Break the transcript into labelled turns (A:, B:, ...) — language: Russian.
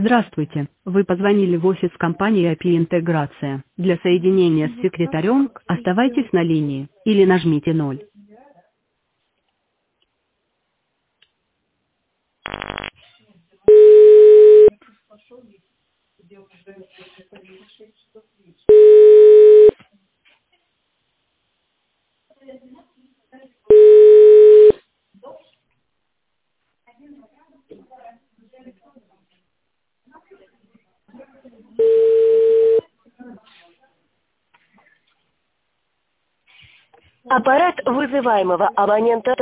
A: Здравствуйте, вы позвонили в офис компании IP Интеграция. Для соединения с секретарем оставайтесь на линии или нажмите 0.
B: Аппарат вызываемого абонента